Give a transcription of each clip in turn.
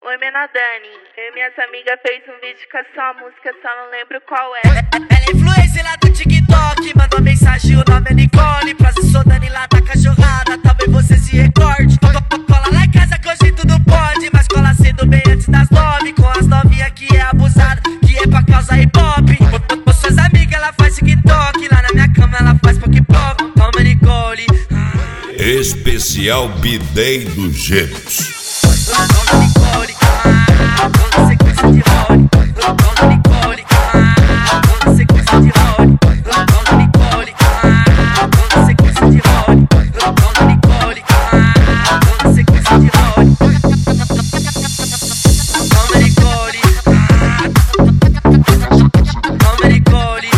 Oi, Menor Dani. Eu e minhas amigas fez um vídeo com a sua música, só não lembro qual é. Ela é influencer lá do TikTok, mandou mensagem, o nome é Nicole. Prazer, sou Dani lá da cachorrada, talvez você se recorde. Cola lá em casa que hoje tudo pode, mas cola cedo bem antes das 9. Com as novinhas que é abusado, que é pra causar hip hop. Com suas amigas ela faz TikTok, lá na minha cama ela faz pop. Toma Nicole. Especial B-Day dos Gêmeos. Toma Nicole, toda sequência de role. Toma Nicole, toda sequência de role. Toma Nicole, toda sequência de role. Toma Nicole, toda sequência de role. Toma Nicole, toma Nicole,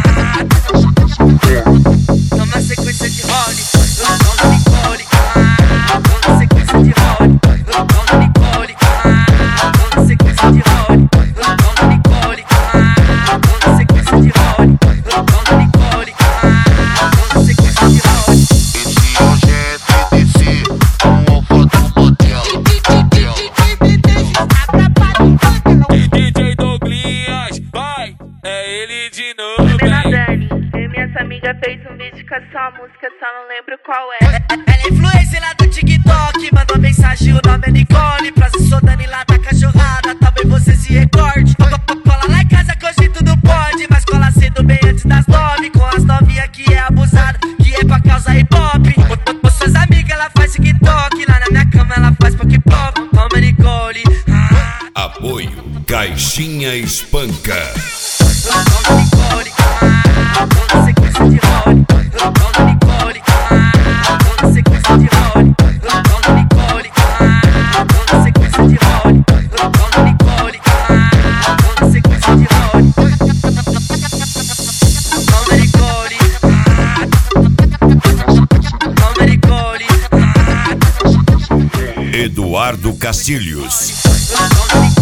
toma sequência de role. Toma Nicole, toda sequência de role. Toma Nicole, toda sequência de role. Toma Nicole, toda sequência de role. Toma Nicole, toda sequência de role. Esse hoje é TDC, um alfa do motel. DJ Douglas, vai, é ele de novo, Oi, Menor hein? Dani. Eu e minhas amigas fez um vídeo com a sua música, só não lembro qual é. Ela é influencer lá do TikTok, mandou mensagem, o nome é Nicole. Prazer, sou Dani lá da cachorrada, talvez você se recorde. Cola lá em casa que hoje tudo pode, mas cola cedo bem antes das 9. Com as novinhas que é abusado, que é pra causar hip hop. Com suas amigas ela faz TikTok, lá na minha cama ela faz pop. Toma Nicole, Apoio Caixinha Espanca. toma Nicole, toda sequência de role. Toma Nicole, toda sequência de role. Toma Nicole, toda sequência de role. Toma Nicole, toda sequência de role. Toma Nicole, toma Nicole, Eduardo Castilhos. toma Nicole.